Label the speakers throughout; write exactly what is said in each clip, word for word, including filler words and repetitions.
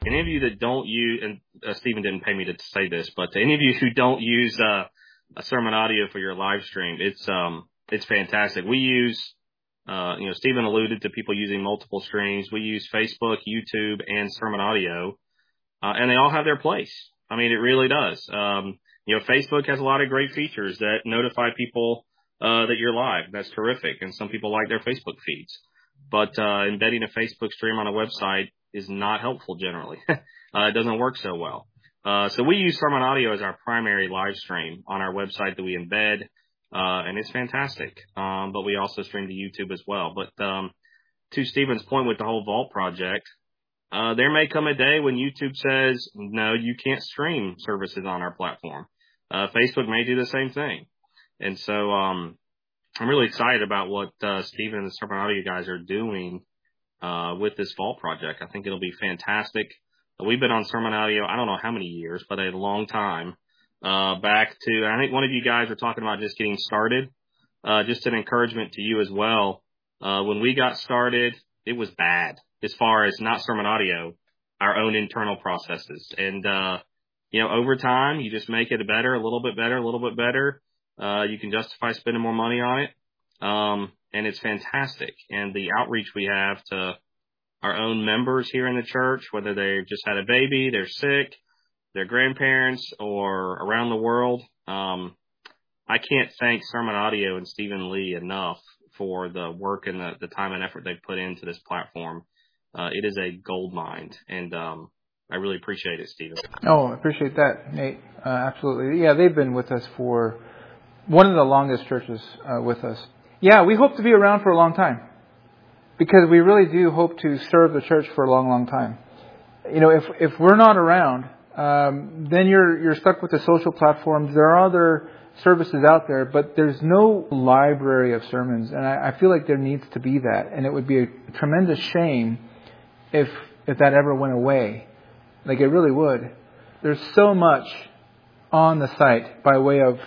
Speaker 1: any of you that don't use, and uh, Stephen didn't pay me to say this, but to any of you who don't use uh, a sermon audio for your live stream, it's um it's fantastic. We use, uh, you know, Stephen alluded to people using multiple streams. We use Facebook, YouTube, and sermon audio, uh, and they all have their place. I mean, it really does. Um, you know, Facebook has a lot of great features that notify people uh, that you're live. That's terrific, and some people like their Facebook feeds. But uh, embedding a Facebook stream on a website is not helpful generally. uh, it doesn't work so well. Uh, so we use Sermon Audio as our primary live stream on our website that we embed, uh, and it's fantastic. Um, but we also stream to YouTube as well. But um, to Stephen's point with the whole Vault project, uh, there may come a day when YouTube says, no, you can't stream services on our platform. Uh, Facebook may do the same thing. And so um, I'm really excited about what uh, Stephen and the Sermon Audio guys are doing uh, with this Vault project. I think it'll be fantastic. We've been on Sermon Audio, I don't know how many years, but a long time. Uh, back to, I think one of you guys were talking about just getting started. Uh, just an encouragement to you as well. Uh, when we got started, it was bad as far as not Sermon Audio, our own internal processes. And, uh, you know, over time, you just make it better, a little bit better, a little bit better. Uh, you can justify spending more money on it. Um, and it's fantastic. And the outreach we have to our own members here in the church, whether they've just had a baby, they're sick, their grandparents, or around the world. Um, I can't thank Sermon Audio and Stephen Lee enough for the work and the, the time and effort they've put into this platform. Uh, it is a gold mine, and um, I really appreciate it, Stephen.
Speaker 2: Oh, I appreciate that, Nate. Uh, absolutely. Yeah, they've been with us for one of the longest churches uh, with us. Yeah, we hope to be around for a long time because we really do hope to serve the church for a long, long time. You know, if if we're not around, um, then you're you're stuck with the social platforms. There are other services out there, but there's no library of sermons, and I, I feel like there needs to be that. And it would be a tremendous shame if if that ever went away. Like it really would. There's so much on the site by way of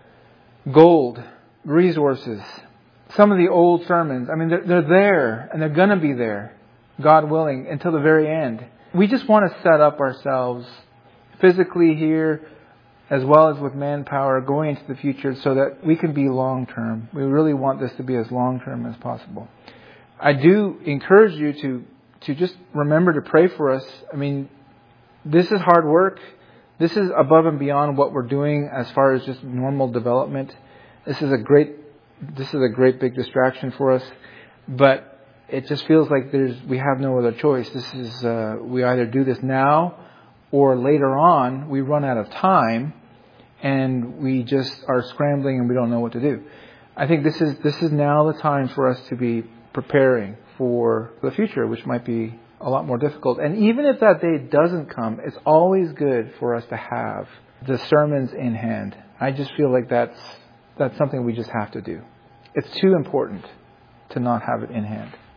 Speaker 2: gold, resources, some of the old sermons. I mean, they're, they're there, and they're going to be there, God willing, until the very end. We just want to set up ourselves physically here, as well as with manpower going into the future, so that we can be long-term. We really want this to be as long-term as possible. I do encourage you to to just remember to pray for us. I mean, this is hard work. This is above and beyond what we're doing as far as just normal development. This is a great, this is a great big distraction for us. But it just feels like there's, we have no other choice. This is, uh, we either do this now or later on we run out of time and we just are scrambling and we don't know what to do. I think this is, this is now the time for us to be preparing for the future, which might be a lot more difficult. And even if that day doesn't come, it's always good for us to have the sermons in hand. I just feel like that's that's something we just have to do. It's too important to not have it in hand.